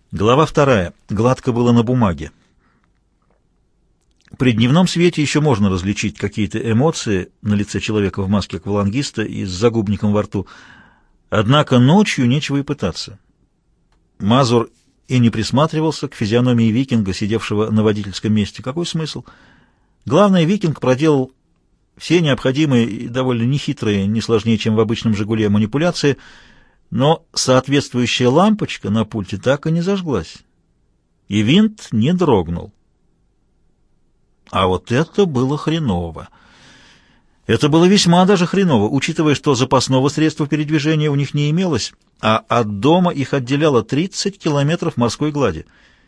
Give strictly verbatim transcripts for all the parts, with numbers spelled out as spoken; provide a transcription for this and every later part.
Глава вторая. Гладко было на бумаге. При дневном свете еще можно различить какие-то эмоции на лице человека в маске аквалангиста и с загубником во рту. Однако ночью нечего и пытаться. Мазур и не присматривался к физиономии викинга, сидевшего на водительском месте. Какой смысл? Главное, викинг проделал все необходимые и довольно нехитрые, не сложнее, чем в обычном «Жигуле», манипуляции, но соответствующая лампочка на пульте так и не зажглась, и винт не дрогнул. А вот это было хреново. Это было весьма даже хреново, учитывая, что запасного средства передвижения у них не имелось, а от дома их отделяло тридцать километров морской глади.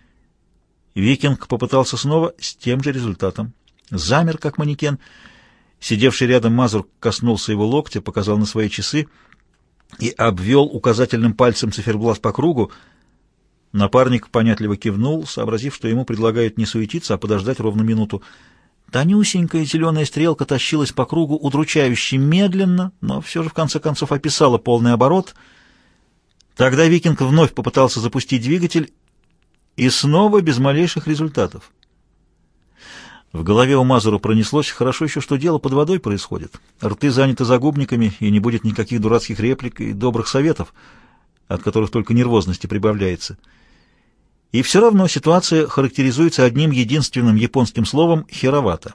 Викинг попытался снова с тем же результатом. Замер, как манекен. Сидевший рядом Мазур коснулся его локтя, показал на свои часы и обвел указательным пальцем циферблат по кругу. Напарник понятливо кивнул, сообразив, что ему предлагают не суетиться, а подождать ровно минуту. Тонюсенькая зеленая стрелка тащилась по кругу удручающе медленно, но все же в конце концов описала полный оборот. Тогда викинг вновь попытался запустить двигатель, и снова без малейших результатов. В голове у Мазура пронеслось: хорошо еще, что дело под водой происходит. Рты заняты загубниками, и не будет никаких дурацких реплик и добрых советов, от которых только нервозности прибавляется. И все равно ситуация характеризуется одним единственным японским словом «херовато».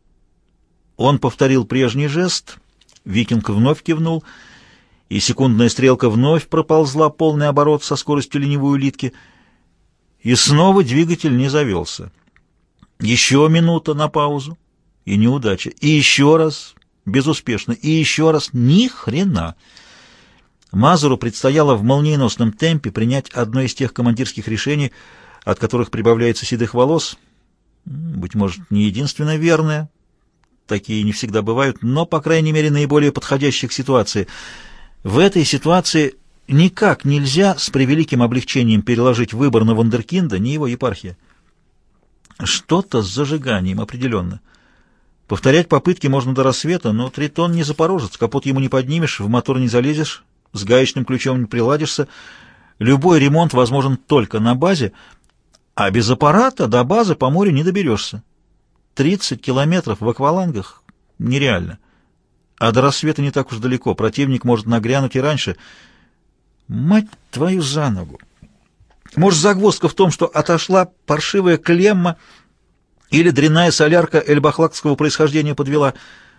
Он повторил прежний жест, викинг вновь кивнул, и секундная стрелка вновь проползла полный оборот со скоростью ленивой улитки, и снова двигатель не завелся. Еще минута на паузу, и неудача, и еще раз, безуспешно, и еще раз, ни хрена. Мазуру предстояло в молниеносном темпе принять одно из тех командирских решений, от которых прибавляется седых волос. Быть может, не единственное верное, такие не всегда бывают, но, по крайней мере, наиболее подходящих к ситуации. В этой ситуации никак нельзя с превеликим облегчением переложить выбор на вундеркинда, не его епархия. Что-то с зажиганием, определенно. Повторять попытки можно до рассвета, но Тритон не запорожец, капот ему не поднимешь, в мотор не залезешь, с гаечным ключом не приладишься. Любой ремонт возможен только на базе, а без аппарата до базы по морю не доберешься. тридцать километров в аквалангах нереально. А до рассвета не так уж далеко, противник может нагрянуть и раньше. Мать твою за ногу! Может, загвоздка в том, что отошла паршивая клемма или дрянная солярка эльбахлакского происхождения подвела.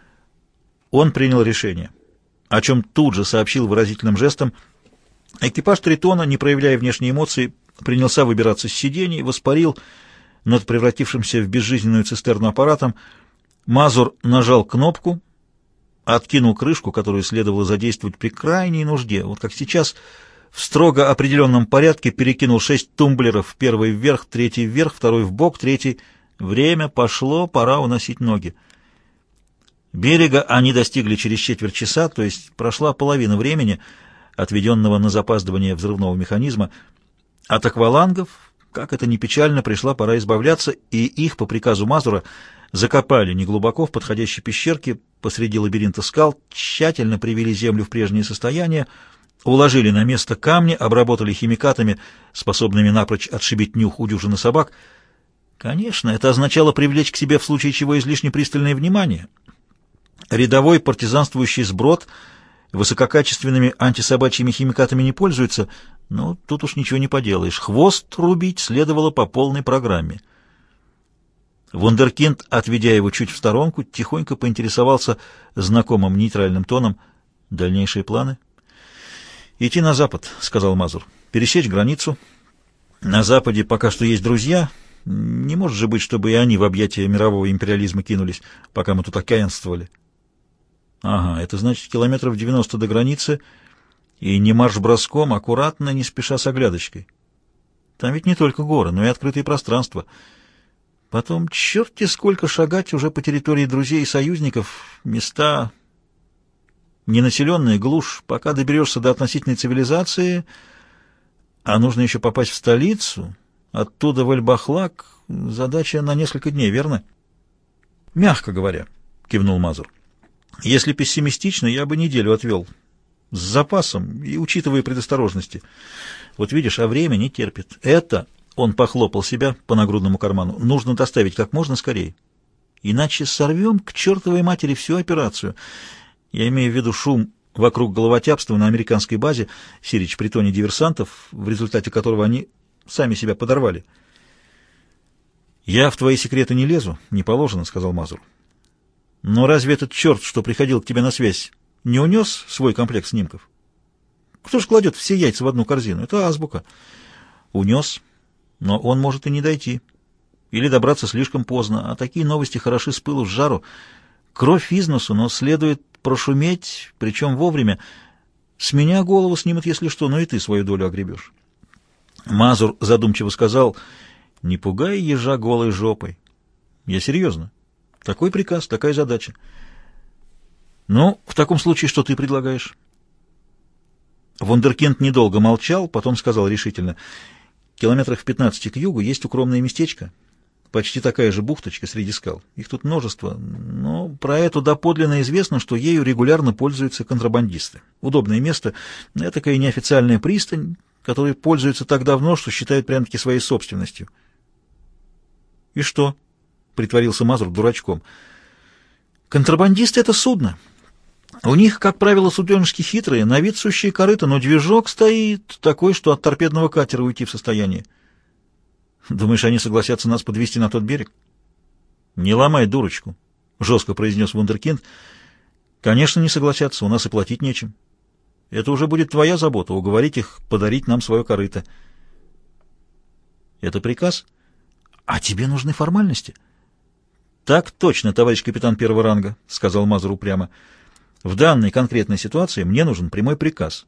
Он принял решение, о чем тут же сообщил выразительным жестом. Экипаж Тритона, не проявляя внешней эмоции, принялся выбираться с сидений, воспарил над превратившимся в безжизненную цистерну аппаратом. Мазур нажал кнопку, откинул крышку, которую следовало задействовать при крайней нужде, вот как сейчас. В строго определенном порядке перекинул шесть тумблеров, первый вверх, третий вверх, второй вбок, третий. Время пошло, пора уносить ноги. Берега они достигли через четверть часа, то есть прошла половина времени, отведенного на запаздывание взрывного механизма. От аквалангов, как это ни печально, пришла пора избавляться, и их, по приказу Мазура, закопали неглубоко в подходящей пещерке посреди лабиринта скал, тщательно привели землю в прежнее состояние, уложили на место камни, обработали химикатами, способными напрочь отшибить нюх у дюжины собак. Конечно, это означало привлечь к себе в случае чего излишне пристальное внимание. Рядовой партизанствующий сброд высококачественными антисобачьими химикатами не пользуется, но тут уж ничего не поделаешь. Хвост рубить следовало по полной программе. Вундеркинд, отведя его чуть в сторонку, тихонько поинтересовался знакомым нейтральным тоном: «Дальнейшие планы?» «Идти на запад», — сказал Мазур. «Пересечь границу. На западе пока что есть друзья. Не может же быть, чтобы и они в объятия мирового империализма кинулись, пока мы тут окаянствовали». «Ага, это значит километров девяносто до границы, и не марш-броском, аккуратно, не спеша с оглядочкой. Там ведь не только горы, но и открытые пространства. Потом черти сколько шагать уже по территории друзей и союзников, места... Ненаселенная глушь, пока доберешься до относительной цивилизации, а нужно еще попасть в столицу, оттуда в Эльбахлак, задача на несколько дней, верно?» «Мягко говоря», — кивнул Мазур. «Если пессимистично, я бы неделю отвел. С запасом и учитывая предосторожности. Вот видишь, а время не терпит. Это, он похлопал себя по нагрудному карману, нужно доставить как можно скорее. Иначе сорвем к чертовой матери всю операцию. Я имею в виду шум вокруг головотяпства на американской базе, сирич притоне диверсантов, в результате которого они сами себя подорвали. «Я в твои секреты не лезу, не положено», — сказал Мазур. «Но разве этот черт, что приходил к тебе на связь, не унес свой комплект снимков? Кто ж кладет все яйца в одну корзину? Это азбука». «Унес, но он может и не дойти. Или добраться слишком поздно, а такие новости хороши с пылу с жару. Кровь из носу, но следует прошуметь, причем вовремя. С меня голову снимут, если что, но и ты свою долю огребешь». Мазур задумчиво сказал: «Не пугай ежа голой жопой». «Я серьезно. Такой приказ, такая задача». «Ну, в таком случае, что ты предлагаешь?» Вундеркинд недолго молчал, потом сказал решительно: «Километрах в пятнадцати к югу есть укромное местечко, почти такая же бухточка среди скал. Их тут множество, но про эту доподлинно известно, что ею регулярно пользуются контрабандисты. Удобное место, такая неофициальная пристань, которой пользуются так давно, что считают прямо-таки своей собственностью». «И что?» — притворился Мазур дурачком. «Контрабандисты — это судно. У них, как правило, суденышки хитрые, на вид сущие корыта, но движок стоит такой, что от торпедного катера уйти в состоянии. Думаешь, они согласятся нас подвезти на тот берег?» «Не ломай дурочку», — жестко произнес Вундеркинд. «Конечно, не согласятся, у нас и платить нечем. Это уже будет твоя забота — уговорить их подарить нам свое корыто». «Это приказ? А тебе нужны формальности?» «Так точно, товарищ капитан первого ранга», — сказал Мазур упрямо. «В данной конкретной ситуации мне нужен прямой приказ».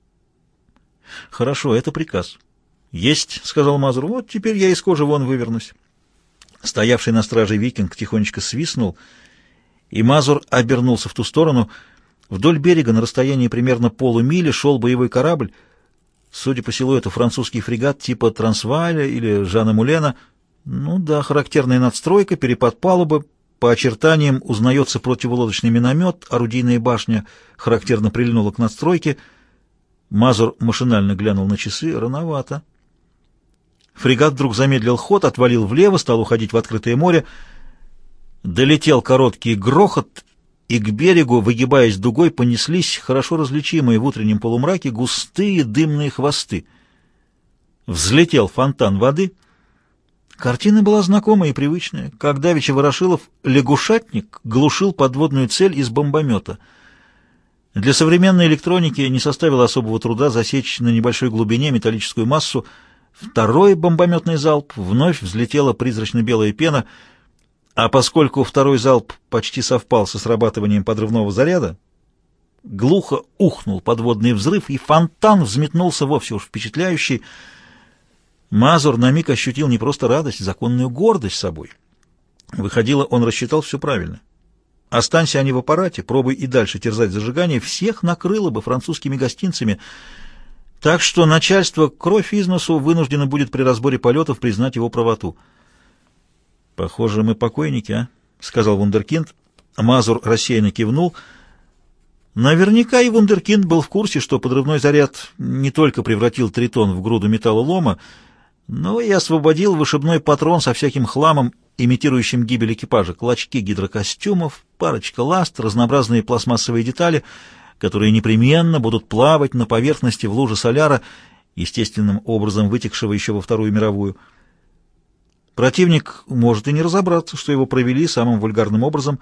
«Хорошо, это приказ». «Есть», — сказал Мазур. «Вот теперь я из кожи вон вывернусь». Стоявший на страже викинг тихонечко свистнул, и Мазур обернулся в ту сторону. Вдоль берега на расстоянии примерно полумили шел боевой корабль. Судя по силуэту, французский фрегат типа «Трансвааля» или «Жана Мулена». Ну да, характерная надстройка, перепад палубы, по очертаниям узнается противолодочный миномет, орудийная башня характерно прильнула к надстройке. Мазур машинально глянул на часы. Рановато. Фрегат вдруг замедлил ход, отвалил влево, стал уходить в открытое море. Долетел короткий грохот, и к берегу, выгибаясь дугой, понеслись хорошо различимые в утреннем полумраке густые дымные хвосты. Взлетел фонтан воды. Картина была знакомая и привычная. Как давеча Ворошилов, лягушатник глушил подводную цель из бомбомета. Для современной электроники не составило особого труда засечь на небольшой глубине металлическую массу. Второй бомбометный залп, вновь взлетела призрачно-белая пена, а поскольку второй залп почти совпал со срабатыванием подрывного заряда, глухо ухнул подводный взрыв, и фонтан взметнулся вовсе уж впечатляющий. Мазур на миг ощутил не просто радость, законную гордость собой. Выходило, он рассчитал все правильно. Останься они в аппарате, пробуй и дальше терзать зажигание, всех накрыло бы французскими гостинцами. Так что начальство кровь из носу вынуждено будет при разборе полетов признать его правоту. «Похоже, мы покойники, а?» — сказал Вундеркинд. Мазур рассеянно кивнул. Наверняка и Вундеркинд был в курсе, что подрывной заряд не только превратил Тритон в груду металлолома, но и освободил вышибной патрон со всяким хламом, имитирующим гибель экипажа: клочки гидрокостюмов, парочка ласт, разнообразные пластмассовые детали, которые непременно будут плавать на поверхности в луже соляра, естественным образом вытекшего еще во Вторую мировую. Противник может и не разобраться, что его провели самым вульгарным образом.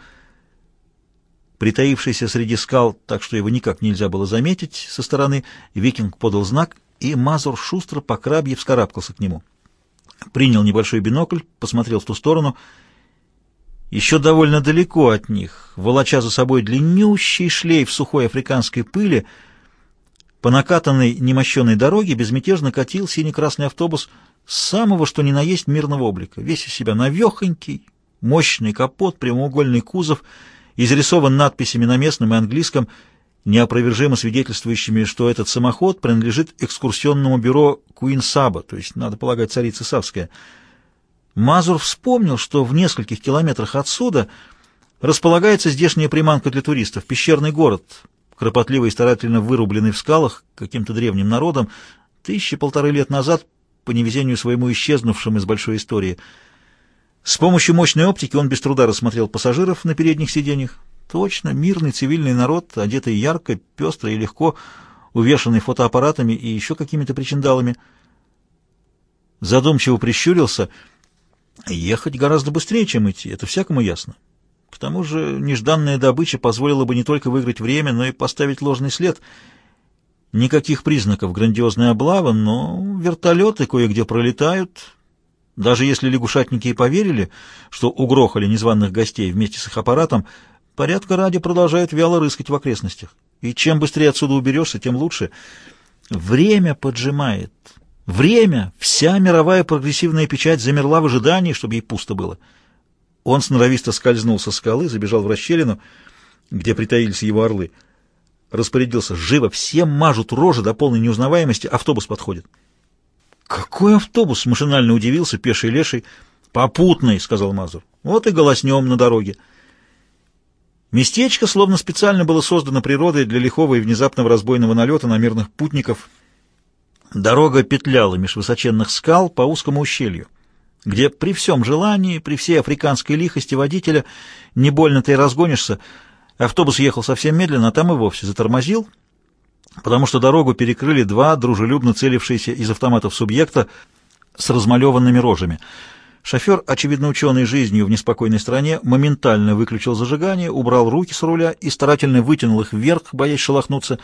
Притаившийся среди скал, так что его никак нельзя было заметить со стороны, викинг подал знак, и Мазур шустро по крабье вскарабкался к нему. Принял небольшой бинокль, посмотрел в ту сторону. Еще довольно далеко от них, волоча за собой длиннющий шлейф сухой африканской пыли, по накатанной немощенной дороге безмятежно катил синий-красный автобус самого что ни на есть мирного облика, весь из себя навехонький, мощный капот, прямоугольный кузов, изрисован надписями на местном и английском, неопровержимо свидетельствующими, что этот самоход принадлежит экскурсионному бюро Queen Saba, то есть, надо полагать, царица Савская. Мазур вспомнил, что в нескольких километрах отсюда располагается здешняя приманка для туристов, пещерный город, кропотливо и старательно вырубленный в скалах каким-то древним народом, тысячи-полторы лет назад, по невезению своему исчезнувшим из большой истории. С помощью мощной оптики он без труда рассмотрел пассажиров на передних сиденьях. Точно, мирный цивильный народ, одетый ярко, пестро и легко, увешанный фотоаппаратами и еще какими-то причиндалами. Задумчиво прищурился. Ехать гораздо быстрее, чем идти, это всякому ясно. К тому же нежданная добыча позволила бы не только выиграть время, но и поставить ложный след. Никаких признаков грандиозной облавы, но вертолеты кое-где пролетают. Даже если лягушатники и поверили, что угрохали незваных гостей вместе с их аппаратом, порядка ради продолжают вяло рыскать в окрестностях. И чем быстрее отсюда уберешься, тем лучше. Время поджимает. Время! Вся мировая прогрессивная печать замерла в ожидании, чтобы ей пусто было. Он сноровисто скользнул со скалы, забежал в расщелину, где притаились его орлы. Распорядился: живо, все мажут рожи до полной неузнаваемости, автобус подходит. «Какой автобус?» — машинально удивился пеший леший. «Попутный», — сказал Мазур. «Вот и голоснем на дороге». Местечко словно специально было создано природой для лихого и внезапного разбойного налета на мирных путников. Дорога петляла меж высоченных скал по узкому ущелью, где при всем желании, при всей африканской лихости водителя не больно ты и разгонишься. Автобус ехал совсем медленно, а там и вовсе затормозил, потому что дорогу перекрыли два дружелюбно целившиеся из автоматов субъекта с размалеванными рожами. Шофер, очевидно ученый жизнью в неспокойной стране, моментально выключил зажигание, убрал руки с руля и старательно вытянул их вверх, боясь шелохнуться.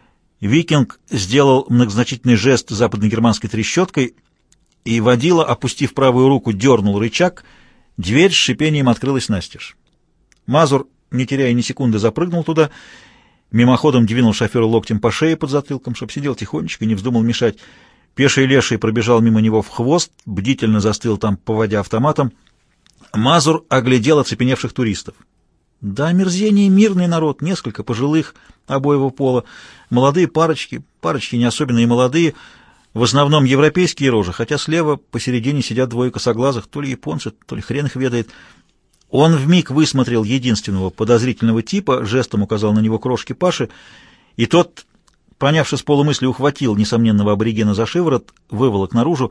Викинг сделал многозначительный жест западно-германской трещоткой, и водила, опустив правую руку, дернул рычаг. Дверь с шипением открылась настежь. Мазур, не теряя ни секунды, запрыгнул туда, мимоходом двинул шофера локтем по шее под затылком, чтоб сидел тихонечко и не вздумал мешать. Пеший леший пробежал мимо него в хвост, бдительно застыл там, поводя автоматом. Мазур оглядел оцепеневших туристов. Да, омерзение мирный народ, несколько пожилых обоего пола, молодые парочки, парочки не особенно и молодые, в основном европейские рожи, хотя слева посередине сидят двое косоглазых, то ли японцы, то ли хрен их ведает. Он вмиг высмотрел единственного подозрительного типа, жестом указал на него крошки Паши, и тот, понявши с полумысли, ухватил несомненного аборигена за шиворот, выволок наружу.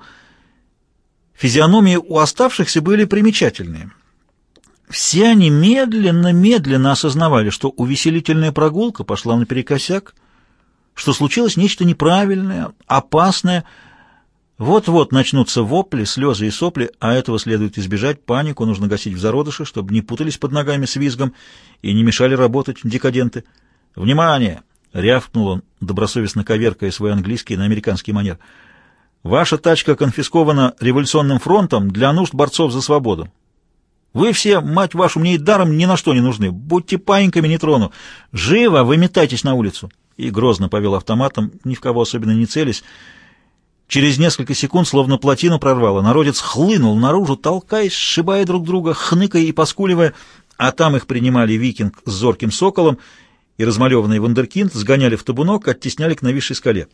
Физиономии у оставшихся были примечательные. Все они медленно-медленно осознавали, что увеселительная прогулка пошла наперекосяк, что случилось нечто неправильное, опасное. Вот-вот начнутся вопли, слезы и сопли, а этого следует избежать. Панику нужно гасить в зародыше, чтобы не путались под ногами с визгом и не мешали работать декаденты. «Внимание!» — рявкнул он, добросовестно коверкая свой английский на американский манер. «Ваша тачка конфискована революционным фронтом для нужд борцов за свободу. Вы все, мать вашу, мне и даром ни на что не нужны. Будьте паиньками, не трону. Живо выметайтесь на улицу!» И грозно повел автоматом, ни в кого особенно не целясь. Через несколько секунд, словно плотину прорвало, народец хлынул наружу, толкаясь, сшибая друг друга, хныкая и поскуливая, а там их принимали Викинг с зорким соколом и размалеванный вундеркинд, сгоняли в табунок, оттесняли к нависшей скале.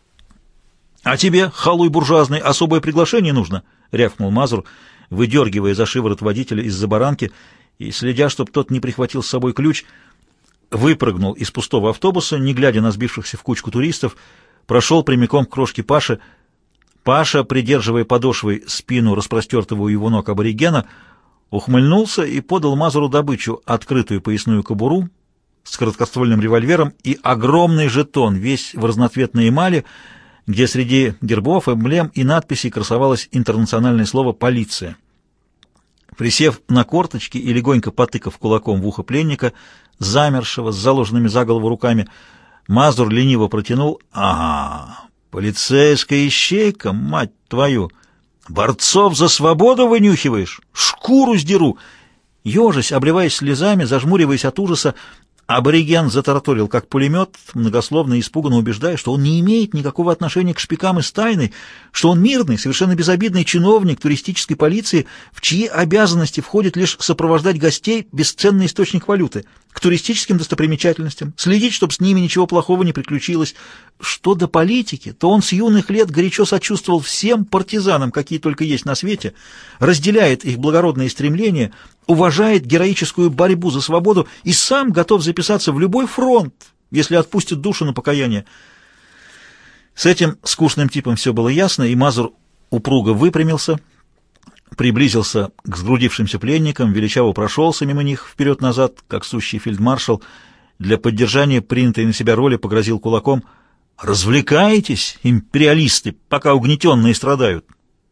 «А тебе, халуй буржуазный, особое приглашение нужно?» — рявкнул Мазур, выдергивая за шиворот водителя из-за баранки и следя, чтоб тот не прихватил с собой ключ. Выпрыгнул из пустого автобуса, не глядя на сбившихся в кучку туристов, прошел прямиком к крошке Паши. Паша, придерживая подошвой спину распростертого у его ног аборигена, ухмыльнулся и подал Мазуру добычу: открытую поясную кобуру с короткоствольным револьвером и огромный жетон, весь в разноцветной эмали, где среди гербов, эмблем и надписей красовалось интернациональное слово «полиция». Присев на корточки и легонько потыкав кулаком в ухо пленника, замершего с заложенными за голову руками, Мазур лениво протянул: «Ага, полицейская ищейка, мать твою! Борцов за свободу вынюхиваешь? Шкуру сдеру!» Ежась, обливаясь слезами, зажмуриваясь от ужаса, абориген затараторил как пулемет, многословно и испуганно убеждая, что он не имеет никакого отношения к шпикам из тайны, что он мирный, совершенно безобидный чиновник туристической полиции, в чьи обязанности входит лишь сопровождать гостей бесценный источник валюты, к туристическим достопримечательностям, следить, чтобы с ними ничего плохого не приключилось. Что до политики, то он с юных лет горячо сочувствовал всем партизанам, какие только есть на свете, разделяет их благородные стремления, уважает героическую борьбу за свободу и сам готов записаться в любой фронт, если отпустят душу на покаяние. С этим скучным типом все было ясно, и Мазур упруго выпрямился, приблизился к сгрудившимся пленникам, величаво прошелся мимо них вперед-назад, как сущий фельдмаршал, для поддержания принятой на себя роли погрозил кулаком: «Развлекаетесь, империалисты, пока угнетенные страдают!»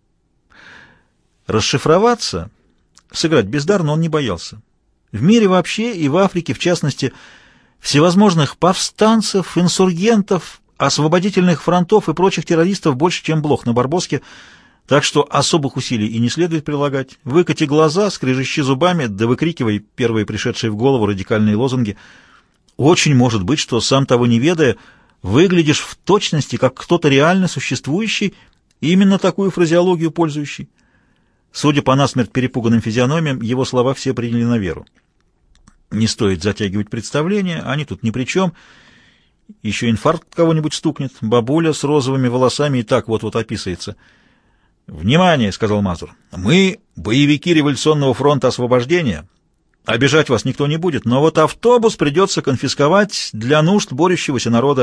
Расшифроваться, сыграть бездарно он не боялся. В мире вообще и в Африке, в частности, всевозможных повстанцев, инсургентов, освободительных фронтов и прочих террористов больше, чем блох на Барбоске, так что особых усилий и не следует прилагать. Выкати глаза, скрежещи зубами, да выкрикивай первые пришедшие в голову радикальные лозунги. Очень может быть, что, сам того не ведая, выглядишь в точности, как кто-то реально существующий, именно такую фразеологию пользующий. Судя по насмерть перепуганным физиономиям, его слова все приняли на веру. Не стоит затягивать представление, они тут ни при чем. Еще инфаркт кого-нибудь стукнет. Бабуля с розовыми волосами и так вот-вот описывается. «Внимание!» — сказал Мазур. «Мы — боевики Революционного фронта освобождения. Обижать вас никто не будет, но вот автобус придется конфисковать для нужд борющегося народа».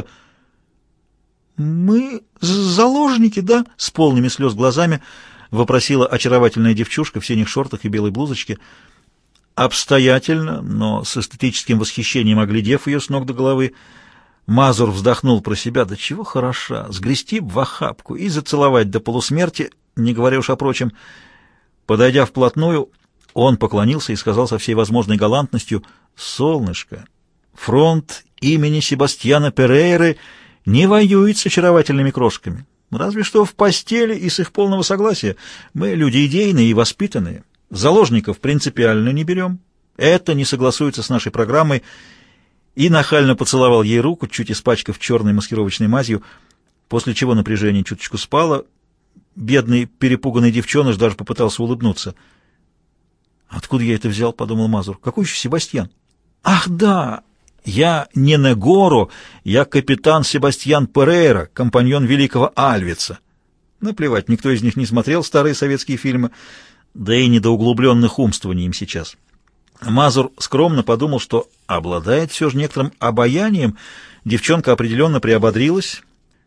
«Мы заложники, да?» — с полными слез глазами вопросила очаровательная девчушка в синих шортах и белой блузочке. Обстоятельно, но с эстетическим восхищением оглядев ее с ног до головы, Мазур вздохнул про себя: да чего хороша, сгрести в охапку и зацеловать до полусмерти, не говоря уж о прочем. Подойдя вплотную, он поклонился и сказал со всей возможной галантностью: «Солнышко, фронт имени Себастьяна Перейры не воюет с очаровательными крошками. Разве что в постели и с их полного согласия. Мы люди идейные и воспитанные. Заложников принципиально не берем. Это не согласуется с нашей программой». И нахально поцеловал ей руку, чуть испачкав черной маскировочной мазью, после чего напряжение чуточку спало. Бедный перепуганный девчоныш даже попытался улыбнуться. «Откуда я это взял?» — подумал Мазур. «Какой еще Себастьян?» «Ах, да! Я не Негоро, я капитан Себастьян Перейра, компаньон великого Альвица». Наплевать, никто из них не смотрел старые советские фильмы, да и не до углубленных умствований им сейчас. Мазур скромно подумал, что обладает все же некоторым обаянием. Девчонка определенно приободрилась.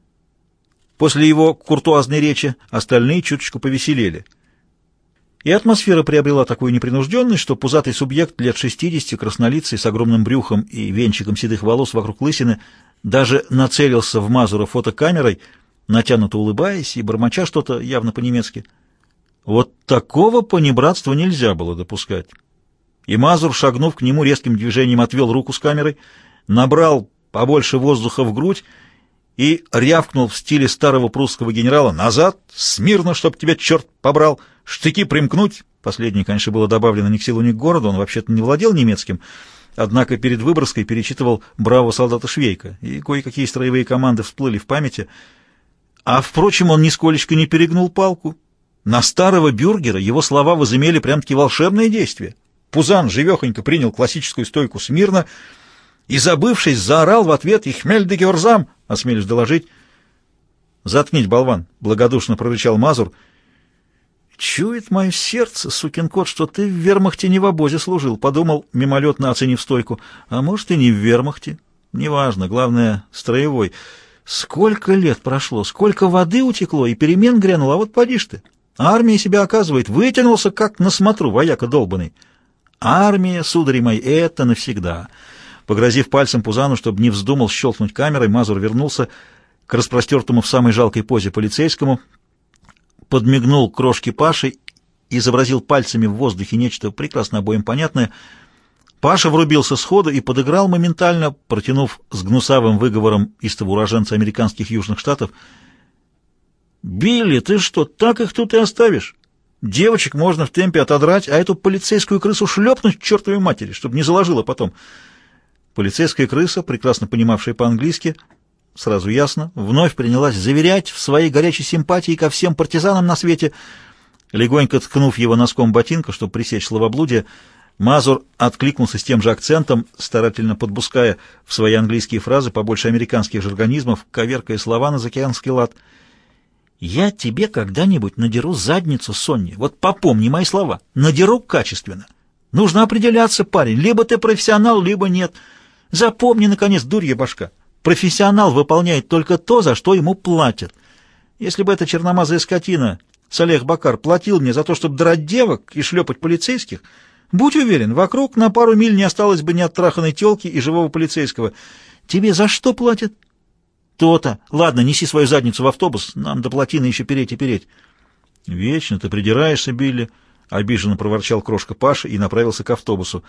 После его куртуазной речи остальные чуточку повеселели. И атмосфера приобрела такую непринужденность, что пузатый субъект лет шестидесяти, краснолицый, с огромным брюхом и венчиком седых волос вокруг лысины, даже нацелился в Мазура фотокамерой, натянуто улыбаясь и бормоча что-то явно по-немецки. Вот такого понебратства нельзя было допускать. И Мазур, шагнув к нему, резким движением отвел руку с камерой, набрал побольше воздуха в грудь и рявкнул в стиле старого прусского генерала: «Назад! Смирно, чтоб тебя черт побрал! Штыки примкнуть!» Последнее, конечно, было добавлено ни к силу, ни к городу, он вообще-то не владел немецким, однако перед Выборгской перечитывал «Браво, солдата Швейка», и кое-какие строевые команды всплыли в памяти. А, впрочем, он нисколечко не перегнул палку. На старого бюргера его слова возымели прям-таки волшебное действие. Пузан живехонько принял классическую стойку смирно и, забывшись, заорал в ответ: «Ich melde Gehorsam!» — осмелюсь доложить. «Заткнись, болван!» — благодушно прорычал Мазур. «Чует мое сердце, сукин кот, что ты в вермахте не в обозе служил», — подумал, мимолетно оценив стойку. «А может, и не в вермахте. Неважно, главное, строевой. Сколько лет прошло, сколько воды утекло, и перемен грянуло, а вот поди ж ты. Армия себя оказывает, вытянулся, как на смотру, вояка долбаный. Армия, судари мои, это навсегда». Погрозив пальцем Пузану, чтобы не вздумал щелкнуть камерой, Мазур вернулся к распростертому в самой жалкой позе полицейскому, подмигнул крошке Паши, изобразил пальцами в воздухе нечто прекрасно обоим понятное. Паша врубился сходу и подыграл моментально, протянув с гнусавым выговором истого уроженца американских Южных Штатов: «Билли, ты что, так их тут и оставишь? Девочек можно в темпе отодрать, а эту полицейскую крысу шлепнуть к чертовой матери, чтобы не заложила потом». Полицейская крыса, прекрасно понимавшая по-английски, сразу ясно, вновь принялась заверять в своей горячей симпатии ко всем партизанам на свете. Легонько ткнув его носком ботинка, чтобы пресечь словоблудие, Мазур откликнулся с тем же акцентом, старательно подбуская в свои английские фразы побольше американских жаргонизмов, коверкая слова на заокеанский лад. «Я тебе когда-нибудь надеру задницу, Сонни, вот попомни мои слова, надеру качественно. Нужно определяться, парень, либо ты профессионал, либо нет. Запомни, наконец, дурья башка. Профессионал выполняет только то, за что ему платят. Если бы эта черномазая скотина Салех Бакар платил мне за то, чтобы драть девок и шлепать полицейских, будь уверен, вокруг на пару миль не осталось бы ни оттраханной тёлки и живого полицейского. Тебе за что платят? То-то. Ладно, неси свою задницу в автобус, нам до плотины еще переть и переть. Вечно ты придираешься, Билли, — обиженно проворчал крошка Паша и направился к автобусу.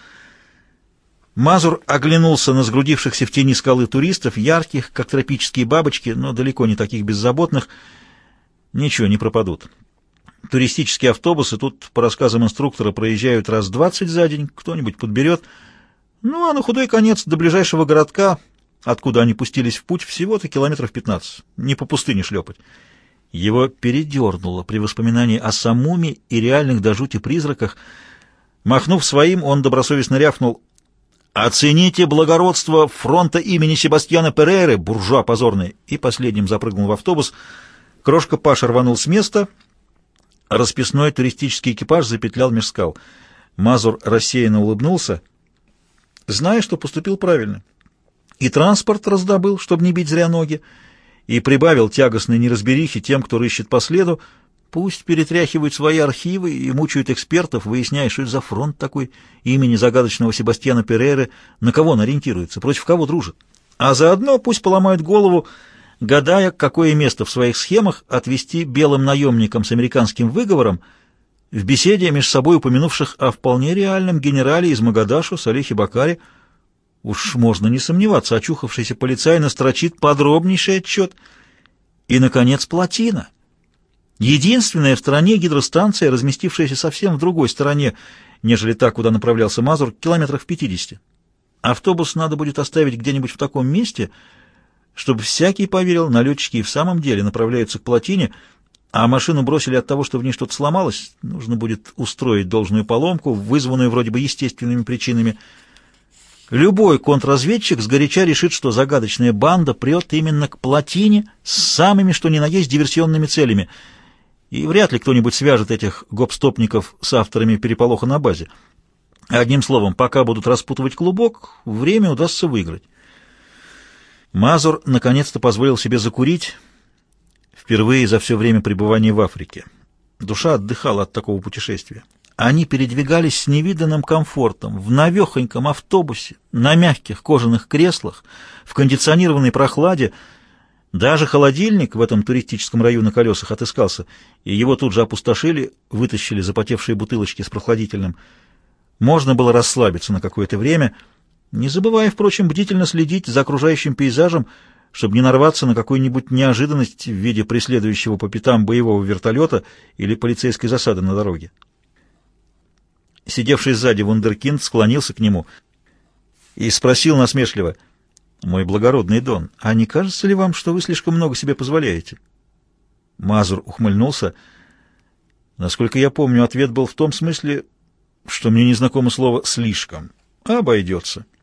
Мазур оглянулся на сгрудившихся в тени скалы туристов, ярких, как тропические бабочки, но далеко не таких беззаботных. Ничего, не пропадут. Туристические автобусы тут, по рассказам инструктора, проезжают раз двадцать за день, кто-нибудь подберет. Ну, а на худой конец до ближайшего городка, откуда они пустились в путь, всего-то километров пятнадцать. Не по пустыне шлепать. Его передернуло при воспоминании о Самуме и реальных до жути призраках. Махнув своим, он добросовестно рявкнул: «Оцените благородство фронта имени Себастьяна Перейры, буржуа позорный!» И последним запрыгнул в автобус. Крошка Паша рванул с места. Расписной туристический экипаж запетлял меж скал. Мазур рассеянно улыбнулся, зная, что поступил правильно. И транспорт раздобыл, чтобы не бить зря ноги, и прибавил тягостной неразберихи тем, кто рыщет по следу. Пусть перетряхивают свои архивы и мучают экспертов, выясняя, что это за фронт такой имени загадочного Себастьяна Перейры, на кого он ориентируется, против кого дружит. А заодно пусть поломают голову, гадая, какое место в своих схемах отвести белым наемникам с американским выговором в беседе между собой упомянувших о вполне реальном генерале из Магадашу Салехе Бакаре. Уж можно не сомневаться, очухавшийся полицай настрочит подробнейший отчет. И, наконец, плотина. Единственная в стране гидростанция, разместившаяся совсем в другой стороне, нежели та, куда направлялся Мазур, километрах в пятидесяти. Автобус надо будет оставить где-нибудь в таком месте, чтобы всякий поверил, налетчики и в самом деле направляются к плотине, а машину бросили от того, что в ней что-то сломалось. Нужно будет устроить должную поломку, вызванную вроде бы естественными причинами. Любой контрразведчик сгоряча решит, что загадочная банда прет именно к плотине с самыми что ни на есть диверсионными целями, и вряд ли кто-нибудь свяжет этих гоп-стопников с авторами переполоха на базе. Одним словом, пока будут распутывать клубок, время удастся выиграть. Мазур наконец-то позволил себе закурить, впервые за все время пребывания в Африке. Душа отдыхала от такого путешествия. Они передвигались с невиданным комфортом, в навехоньком автобусе, на мягких кожаных креслах, в кондиционированной прохладе. Даже холодильник в этом туристическом раю на колесах отыскался, и его тут же опустошили, вытащили запотевшие бутылочки с прохладительным. Можно было расслабиться на какое-то время, не забывая, впрочем, бдительно следить за окружающим пейзажем, чтобы не нарваться на какую-нибудь неожиданность в виде преследующего по пятам боевого вертолета или полицейской засады на дороге. Сидевший сзади вундеркинд склонился к нему и спросил насмешливо: «Мой благородный Дон, а не кажется ли вам, что вы слишком много себе позволяете?» Мазур ухмыльнулся. Насколько я помню, ответ был в том смысле, что мне незнакомо слово «слишком». Обойдется.